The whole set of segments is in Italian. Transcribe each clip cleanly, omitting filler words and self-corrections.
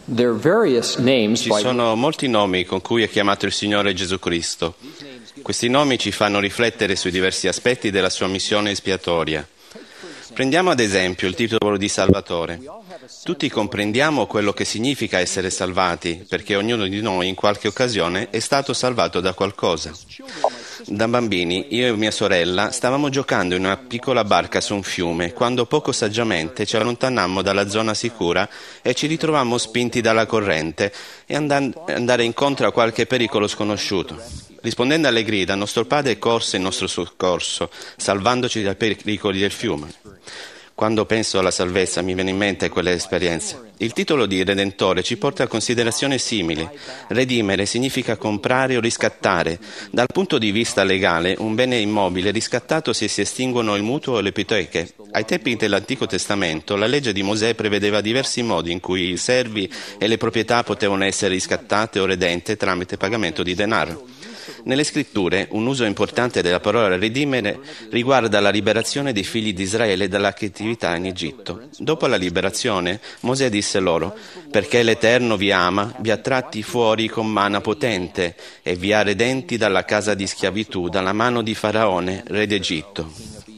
There are various names Ci by sono molti nomi con cui è chiamato il Signore Gesù Cristo. Questi nomi ci fanno riflettere sui diversi aspetti della sua missione espiatoria. Prendiamo ad esempio il titolo di Salvatore. Tutti comprendiamo quello che significa essere salvati, perché ognuno di noi in qualche occasione è stato salvato da qualcosa. Da bambini, io e mia sorella stavamo giocando in una piccola barca su un fiume, quando poco saggiamente ci allontanammo dalla zona sicura e ci ritrovammo spinti dalla corrente e andare incontro a qualche pericolo sconosciuto. Rispondendo alle grida, nostro padre corse in nostro soccorso, salvandoci dai pericoli del fiume. Quando penso alla salvezza mi viene in mente quelle esperienze. Il titolo di Redentore ci porta a considerazioni simili. Redimere significa comprare o riscattare. Dal punto di vista legale, un bene immobile riscattato se si estinguono il mutuo o le ipoteche. Ai tempi dell'Antico Testamento, la legge di Mosè prevedeva diversi modi in cui i servi e le proprietà potevano essere riscattate o redente tramite pagamento di denaro. Nelle scritture, un uso importante della parola redimere riguarda la liberazione dei figli di Israele dalla cattività in Egitto. Dopo la liberazione, Mosè disse loro: «Perché l'Eterno vi ama, vi ha tratti fuori con mano potente e vi ha redenti dalla casa di schiavitù, dalla mano di Faraone, re d'Egitto».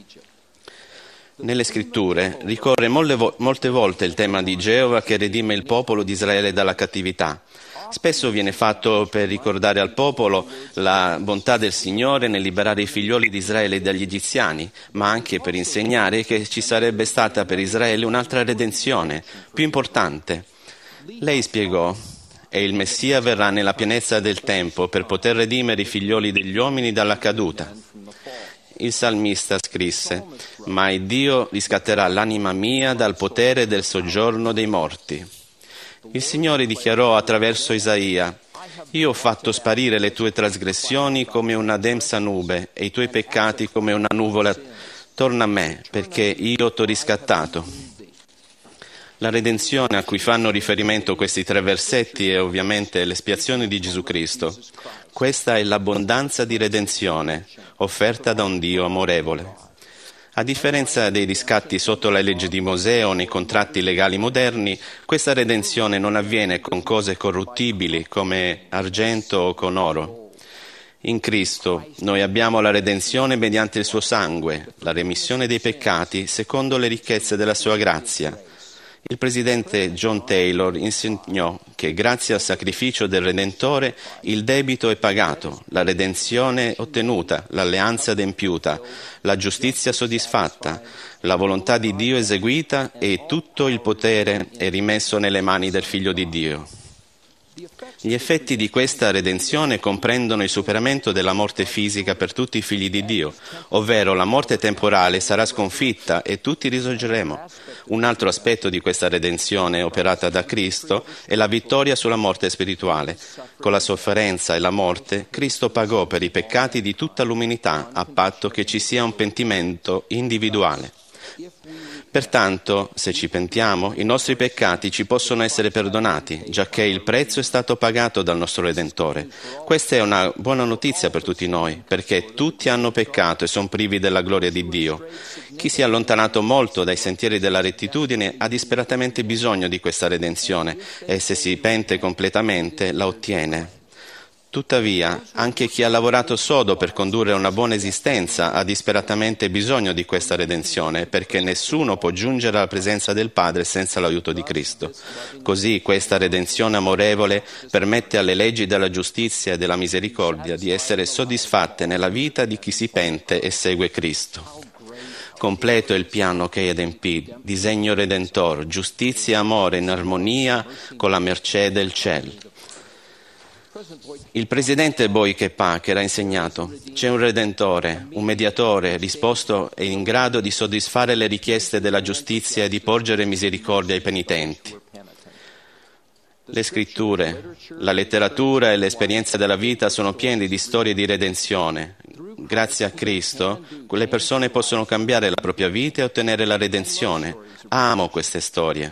Nelle scritture ricorre molte volte il tema di Geova che redime il popolo di Israele dalla cattività. Spesso viene fatto per ricordare al popolo la bontà del Signore nel liberare i figlioli di Israele dagli egiziani, ma anche per insegnare che ci sarebbe stata per Israele un'altra redenzione, più importante. Lei spiegò: «E il Messia verrà nella pienezza del tempo per poter redimere i figlioli degli uomini dalla caduta». Il salmista scrisse: «Ma il Dio riscatterà l'anima mia dal potere del soggiorno dei morti». Il Signore dichiarò attraverso Isaia: «Io ho fatto sparire le tue trasgressioni come una densa nube e i tuoi peccati come una nuvola. Torna a me, perché io t'ho riscattato». La redenzione a cui fanno riferimento questi 3 versetti è ovviamente l'espiazione di Gesù Cristo. Questa è l'abbondanza di redenzione offerta da un Dio amorevole. A differenza dei riscatti sotto la legge di Mosè o nei contratti legali moderni, questa redenzione non avviene con cose corruttibili come argento o con oro. In Cristo noi abbiamo la redenzione mediante il suo sangue, la remissione dei peccati secondo le ricchezze della sua grazia. Il presidente John Taylor insegnò che grazie al sacrificio del Redentore il debito è pagato, la redenzione ottenuta, l'alleanza adempiuta, la giustizia soddisfatta, la volontà di Dio eseguita e tutto il potere è rimesso nelle mani del Figlio di Dio. Gli effetti di questa redenzione comprendono il superamento della morte fisica per tutti i figli di Dio, ovvero la morte temporale sarà sconfitta e tutti risorgeremo. Un altro aspetto di questa redenzione operata da Cristo è la vittoria sulla morte spirituale. Con la sofferenza e la morte, Cristo pagò per i peccati di tutta l'umanità, a patto che ci sia un pentimento individuale. Pertanto, se ci pentiamo, i nostri peccati ci possono essere perdonati, giacché il prezzo è stato pagato dal nostro Redentore. Questa è una buona notizia per tutti noi, perché tutti hanno peccato e sono privi della gloria di Dio. Chi si è allontanato molto dai sentieri della rettitudine ha disperatamente bisogno di questa redenzione e se si pente completamente la ottiene. Tuttavia, anche chi ha lavorato sodo per condurre una buona esistenza ha disperatamente bisogno di questa redenzione, perché nessuno può giungere alla presenza del Padre senza l'aiuto di Cristo. Così questa redenzione amorevole permette alle leggi della giustizia e della misericordia di essere soddisfatte nella vita di chi si pente e segue Cristo. Completo è il piano che adempì, disegno redentor, giustizia e amore in armonia con la mercé del cielo. Il presidente Boyke Packer ha insegnato: c'è un Redentore, un mediatore risposto e in grado di soddisfare le richieste della giustizia e di porgere misericordia ai penitenti. Le scritture, la letteratura e l'esperienza della vita sono piene di storie di redenzione. Grazie a Cristo, quelle persone possono cambiare la propria vita e ottenere la redenzione. Amo queste storie.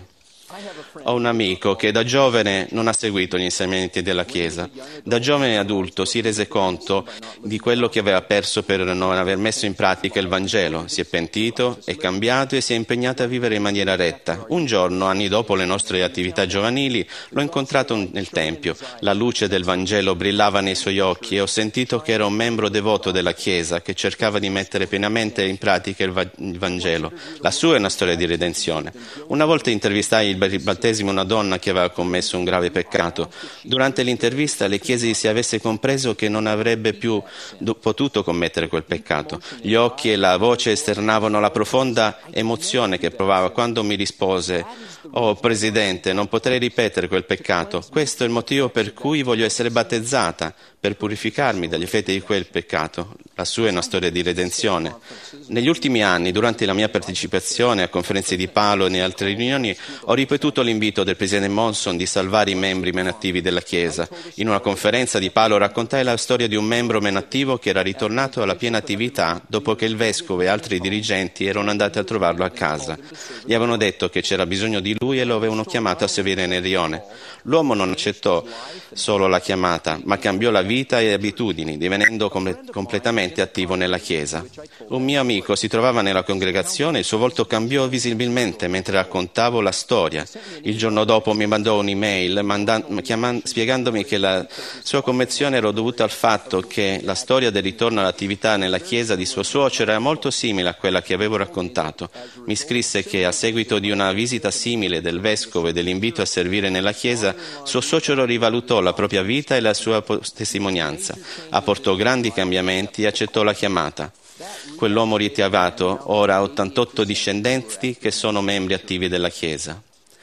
Ho un amico che da giovane non ha seguito gli insegnamenti della Chiesa. Da giovane adulto si rese conto di quello che aveva perso per non aver messo in pratica il Vangelo. Si è pentito, è cambiato e si è impegnato a vivere in maniera retta. Un giorno, anni dopo le nostre attività giovanili, l'ho incontrato nel Tempio. La luce del Vangelo brillava nei suoi occhi e ho sentito che era un membro devoto della Chiesa che cercava di mettere pienamente in pratica il Vangelo. La sua è una storia di redenzione. Una volta intervistai il battesimo una donna che aveva commesso un grave peccato. Durante l'intervista le chiesi se avesse compreso che non avrebbe più potuto commettere quel peccato. Gli occhi e la voce esternavano la profonda emozione che provava quando mi rispose: «Oh Presidente, non potrei ripetere quel peccato. Questo è il motivo per cui voglio essere battezzata, per purificarmi dagli effetti di quel peccato». La sua è una storia di redenzione. Negli ultimi anni, durante la mia partecipazione a conferenze di Paolo e in altre riunioni, ho ripetuto l'invito del Presidente Monson di salvare i membri meno attivi della Chiesa. In una conferenza di Paolo raccontai la storia di un membro meno attivo che era ritornato alla piena attività dopo che il Vescovo e altri dirigenti erano andati a trovarlo a casa. Gli avevano detto che c'era bisogno di lui e lo avevano chiamato a servire nel rione. L'uomo non accettò solo la chiamata, ma cambiò la vita e abitudini, divenendo completamente attivo nella Chiesa. Un mio amico si trovava nella congregazione e il suo volto cambiò visibilmente mentre raccontavo la storia. Il giorno dopo mi mandò un'email spiegandomi che la sua conversione era dovuta al fatto che la storia del ritorno all'attività nella Chiesa di suo suocero era molto simile a quella che avevo raccontato. Mi scrisse che a seguito di una visita simile del Vescovo e dell'invito a servire nella Chiesa, suo suocero rivalutò la propria vita e la sua testimonianza, apportò grandi cambiamenti e accettò la chiamata. Quell'uomo ritirato ora ha 88 discendenti che sono membri attivi della Chiesa.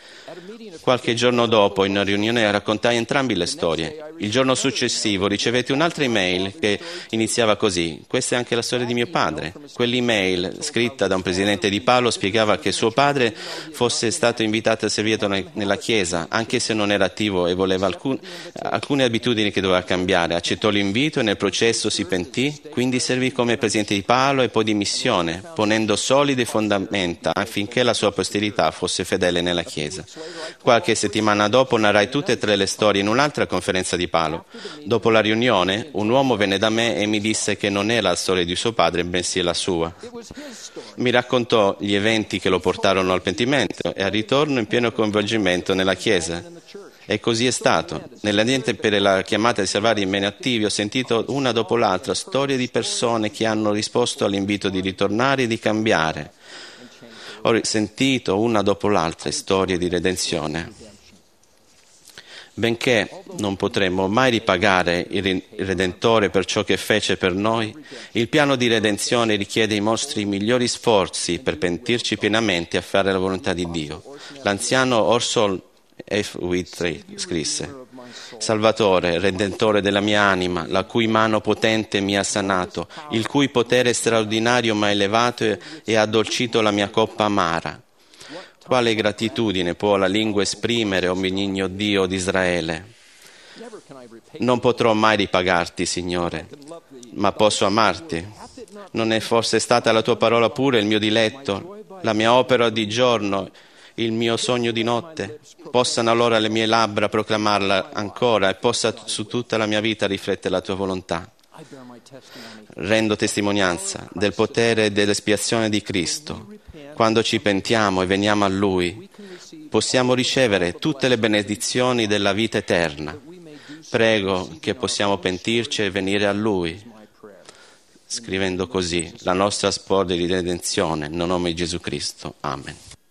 Qualche giorno dopo, in una riunione, raccontai entrambi le storie. Il giorno successivo ricevetti un'altra email che iniziava così: «Questa è anche la storia di mio padre». Quell'email, scritta da un presidente di Paolo, spiegava che suo padre fosse stato invitato a servire nella Chiesa, anche se non era attivo e voleva alcune abitudini che doveva cambiare. Accettò l'invito e nel processo si pentì, quindi servì come presidente di Paolo e poi di missione, ponendo solide fondamenta affinché la sua posterità fosse fedele nella Chiesa. Qualche settimana dopo narrai tutte e tre le storie in un'altra conferenza di Paolo. Dopo la riunione, un uomo venne da me e mi disse che non era la storia di suo padre, bensì la sua. Mi raccontò gli eventi che lo portarono al pentimento e al ritorno in pieno coinvolgimento nella Chiesa. E così è stato. Nell'ambiente per la chiamata di salvare i meno attivi ho sentito una dopo l'altra storie di persone che hanno risposto all'invito di ritornare e di cambiare. Ho sentito una dopo l'altra storie di redenzione. Benché non potremo mai ripagare il Redentore per ciò che fece per noi, il piano di redenzione richiede i nostri migliori sforzi per pentirci pienamente a fare la volontà di Dio. L'anziano Orson F. Wittrey scrisse: «Salvatore, Redentore della mia anima, la cui mano potente mi ha sanato, il cui potere straordinario mi ha elevato e ha addolcito la mia coppa amara. Quale gratitudine può la lingua esprimere, o benigno Dio di Israele? Non potrò mai ripagarti, Signore, ma posso amarti. Non è forse stata la tua parola pure il mio diletto, la mia opera di giorno, il mio sogno di notte? Possano allora le mie labbra proclamarla ancora e possa su tutta la mia vita riflettere la tua volontà. Rendo testimonianza del potere e dell'espiazione di Cristo. Quando ci pentiamo e veniamo a Lui, possiamo ricevere tutte le benedizioni della vita eterna. Prego che possiamo pentirci e venire a Lui, scrivendo così la nostra storia di redenzione nel nome di Gesù Cristo. Amen.